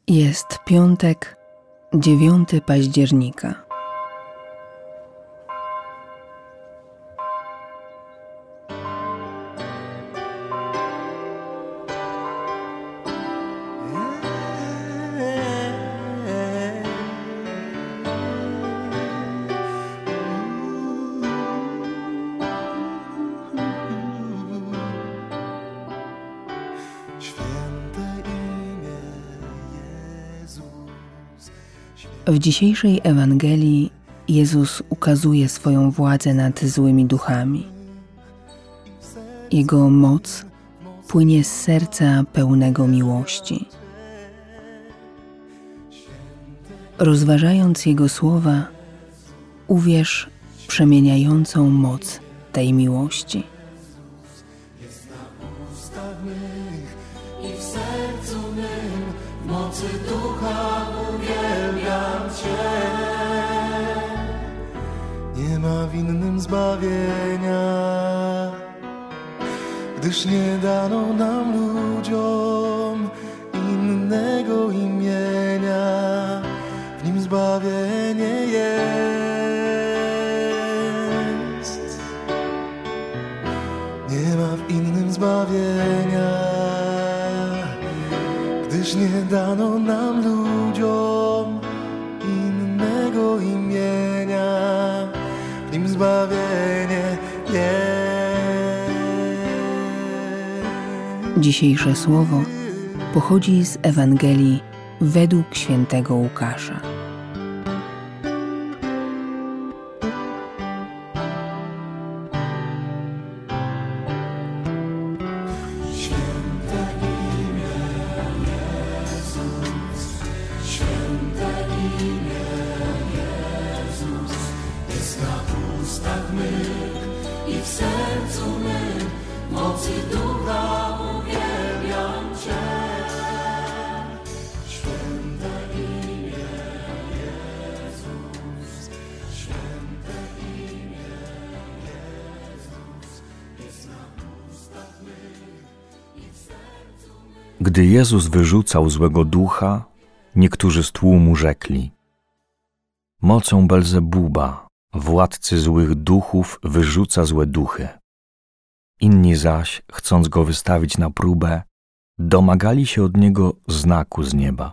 Jest piątek, 9 października. W dzisiejszej Ewangelii Jezus ukazuje swoją władzę nad złymi duchami. Jego moc płynie z serca pełnego miłości. Rozważając Jego słowa, uwierz w przemieniającą moc tej miłości. I w sercu mym, w mocy Ducha uwielbiam Cię. Nie ma w innym zbawienia, gdyż nie dano nam ludziom innego imienia. W nim zbawienie jest. Nie ma w innym zbawienia, gdyż nie dano nam ludziom innego imienia. W nim zbawienie jest. Dzisiejsze słowo pochodzi z Ewangelii według świętego Łukasza. I w sercu mym, mocy Ducha uwielbiam Cię. Święte imię Jezus, święte imię Jezus, jest na ustach mych i w sercu mym. Gdy Jezus wyrzucał złego ducha, niektórzy z tłumu rzekli: mocą Belzebuba, władcy złych duchów, wyrzuca złe duchy. Inni zaś, chcąc go wystawić na próbę, domagali się od niego znaku z nieba.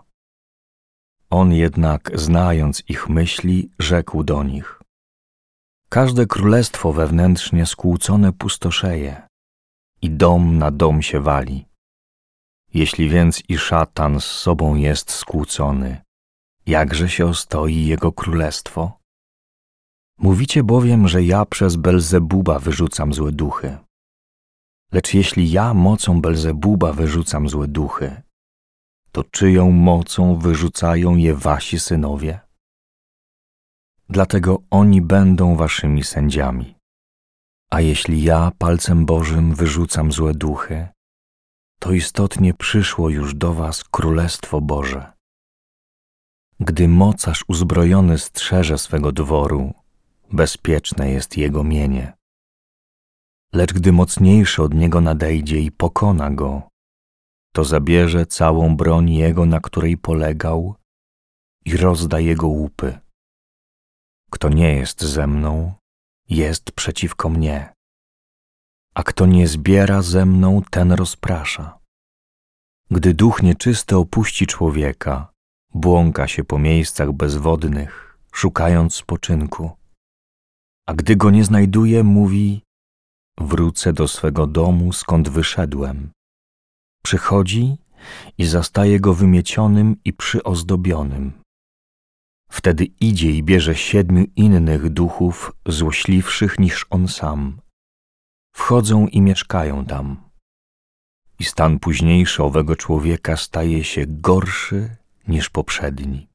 On jednak, znając ich myśli, rzekł do nich: każde królestwo wewnętrznie skłócone pustoszeje i dom na dom się wali. Jeśli więc i szatan z sobą jest skłócony, jakże się ostoi jego królestwo? Mówicie bowiem, że ja przez Belzebuba wyrzucam złe duchy. Lecz jeśli ja mocą Belzebuba wyrzucam złe duchy, to czyją mocą wyrzucają je wasi synowie? Dlatego oni będą waszymi sędziami. A jeśli ja palcem Bożym wyrzucam złe duchy, to istotnie przyszło już do was Królestwo Boże. Gdy mocarz uzbrojony strzeże swego dworu, bezpieczne jest jego mienie. Lecz gdy mocniejszy od niego nadejdzie i pokona go, to zabierze całą broń jego, na której polegał, i rozda jego łupy. Kto nie jest ze mną, jest przeciwko mnie, a kto nie zbiera ze mną, ten rozprasza. Gdy duch nieczysty opuści człowieka, błąka się po miejscach bezwodnych, szukając spoczynku. A gdy go nie znajduje, mówi: wrócę do swego domu, skąd wyszedłem. Przychodzi i zastaje go wymiecionym i przyozdobionym. Wtedy idzie i bierze 7 innych duchów, złośliwszych niż on sam. Wchodzą i mieszkają tam. I stan późniejszy owego człowieka staje się gorszy niż poprzedni.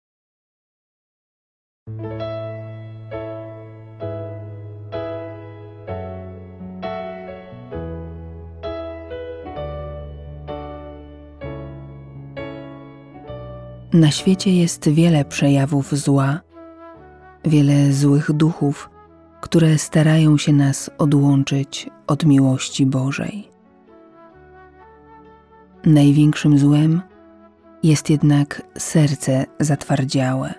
Na świecie jest wiele przejawów zła, wiele złych duchów, które starają się nas odłączyć od miłości Bożej. Największym złem jest jednak serce zatwardziałe.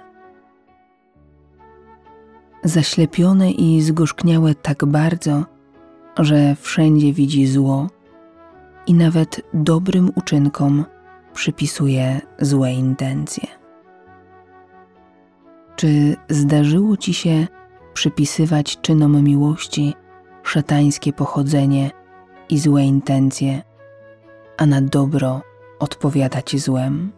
Zaślepione i zgorzkniałe tak bardzo, że wszędzie widzi zło i nawet dobrym uczynkom przypisuje złe intencje. Czy zdarzyło ci się przypisywać czynom miłości szatańskie pochodzenie i złe intencje, a na dobro odpowiadać złem?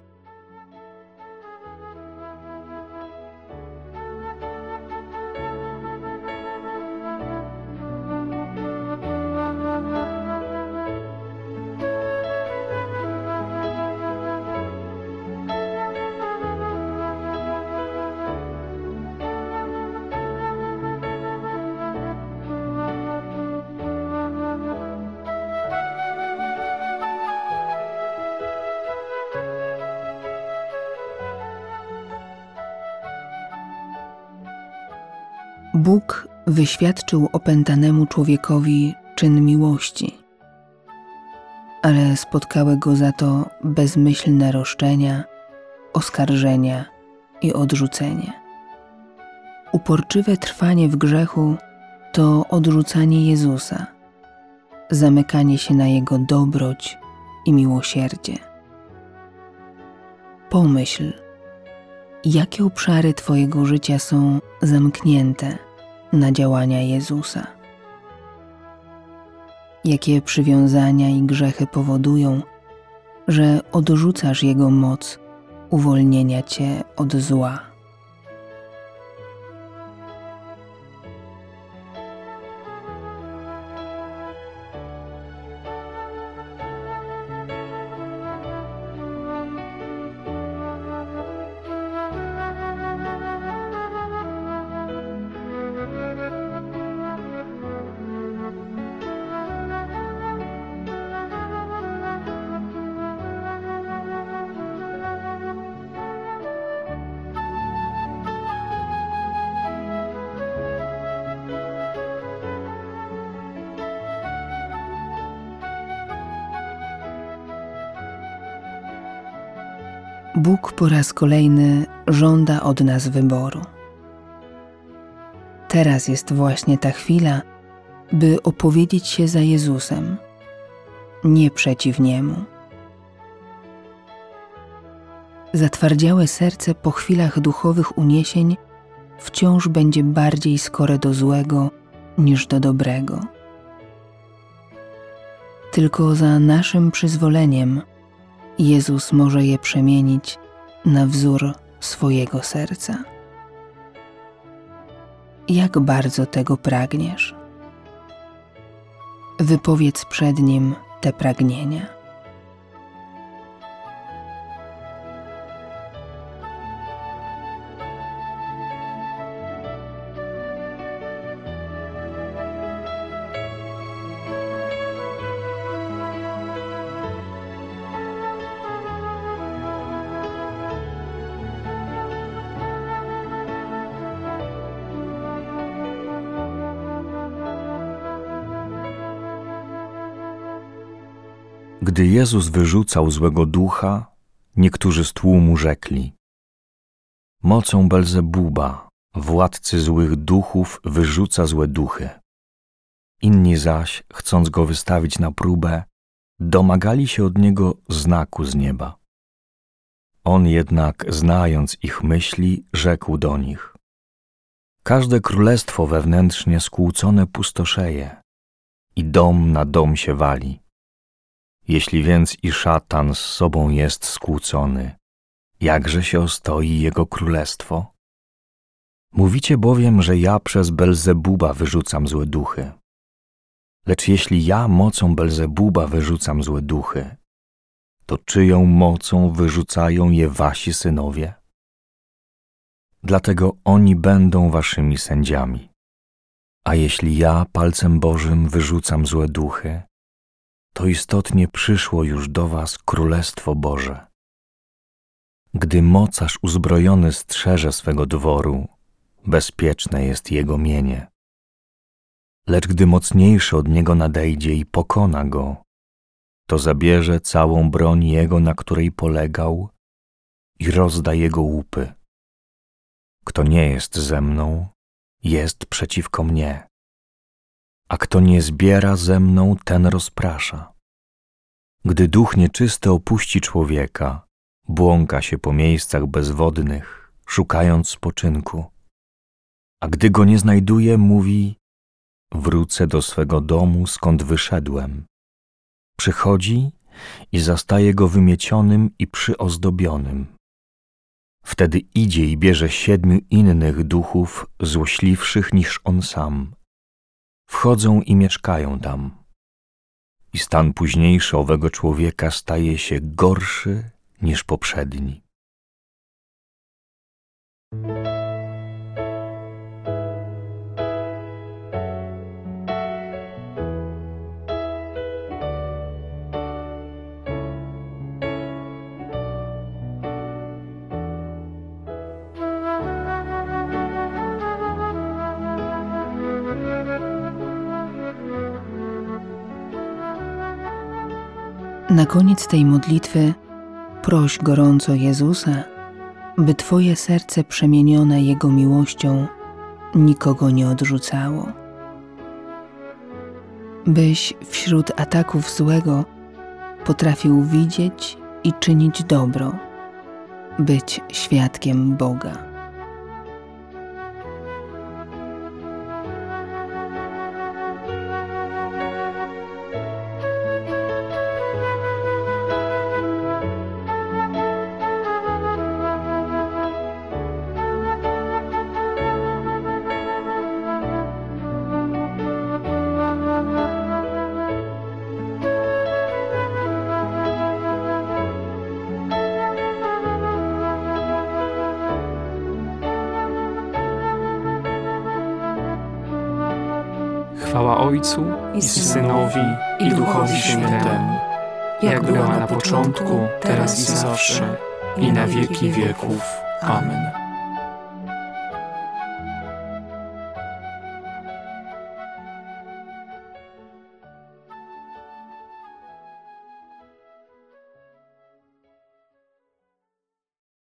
Bóg wyświadczył opętanemu człowiekowi czyn miłości, ale spotkały go za to bezmyślne roszczenia, oskarżenia i odrzucenie. Uporczywe trwanie w grzechu to odrzucanie Jezusa, zamykanie się na Jego dobroć i miłosierdzie. Pomyśl, jakie obszary Twojego życia są zamknięte na działania Jezusa? Jakie przywiązania i grzechy powodują, że odrzucasz Jego moc uwolnienia Cię od zła? Bóg po raz kolejny żąda od nas wyboru. Teraz jest właśnie ta chwila, by opowiedzieć się za Jezusem, nie przeciw Niemu. Zatwardziałe serce po chwilach duchowych uniesień wciąż będzie bardziej skore do złego niż do dobrego. Tylko za naszym przyzwoleniem Jezus może je przemienić na wzór swojego serca. Jak bardzo tego pragniesz? Wypowiedz przed Nim te pragnienia. Gdy Jezus wyrzucał złego ducha, niektórzy z tłumu rzekli: mocą Belzebuba, władcy złych duchów, wyrzuca złe duchy. Inni zaś, chcąc go wystawić na próbę, domagali się od niego znaku z nieba. On jednak, znając ich myśli, rzekł do nich: każde królestwo wewnętrznie skłócone pustoszeje i dom na dom się wali. Jeśli więc i szatan z sobą jest skłócony, jakże się ostoi jego królestwo? Mówicie bowiem, że ja przez Belzebuba wyrzucam złe duchy. Lecz jeśli ja mocą Belzebuba wyrzucam złe duchy, to czyją mocą wyrzucają je wasi synowie? Dlatego oni będą waszymi sędziami. A jeśli ja palcem Bożym wyrzucam złe duchy, to istotnie przyszło już do was Królestwo Boże. Gdy mocarz uzbrojony strzeże swego dworu, bezpieczne jest jego mienie. Lecz gdy mocniejszy od niego nadejdzie i pokona go, to zabierze całą broń jego, na której polegał, i rozda jego łupy. Kto nie jest ze mną, jest przeciwko mnie, a kto nie zbiera ze mną, ten rozprasza. Gdy duch nieczysty opuści człowieka, błąka się po miejscach bezwodnych, szukając spoczynku. A gdy go nie znajduje, mówi: wrócę do swego domu, skąd wyszedłem. Przychodzi i zastaje go wymiecionym i przyozdobionym. Wtedy idzie i bierze 7 innych duchów, złośliwszych niż on sam. Wchodzą i mieszkają tam. I stan późniejszy owego człowieka staje się gorszy niż poprzedni. Na koniec tej modlitwy proś gorąco Jezusa, by Twoje serce przemienione Jego miłością nikogo nie odrzucało. Byś wśród ataków złego potrafił widzieć i czynić dobro, być świadkiem Boga. Chwała Ojcu i Synowi i Duchowi Świętemu, jak była na początku, teraz i zawsze, i na wieki wieków. Amen.